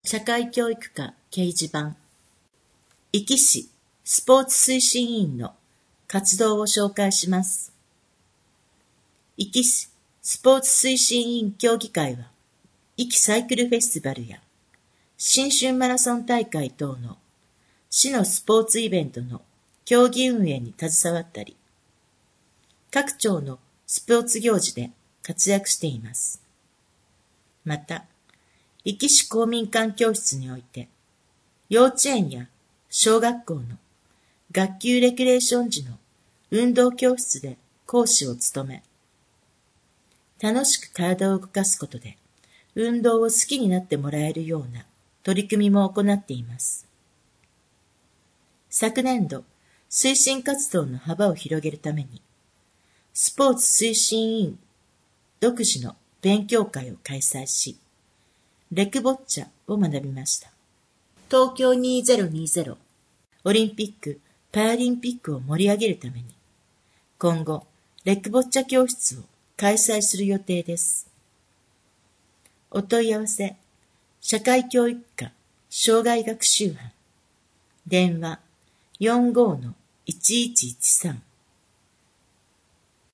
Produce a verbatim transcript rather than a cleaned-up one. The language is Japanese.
社会教育科掲示板、壱岐市スポーツ推進委員の活動を紹介します。壱岐市スポーツ推進委員協議会は、壱岐サイクルフェスティバルや新春マラソン大会等の市のスポーツイベントの競技運営に携わったり、各町のスポーツ行事で活躍しています。また、壱岐市公民館教室において、幼稚園や小学校の学級レクレーション時の運動教室で講師を務め、楽しく体を動かすことで運動を好きになってもらえるような取り組みも行っています。昨年度、推進活動の幅を広げるために、スポーツ推進委員独自の勉強会を開催し、レクボッチャを学びました。東京にせんにじゅうオリンピック・パラリンピックを盛り上げるために、今後、レクボッチャ教室を開催する予定です。お問い合わせ、社会教育科障害学習班、電話 よんごーのいちいちいちさん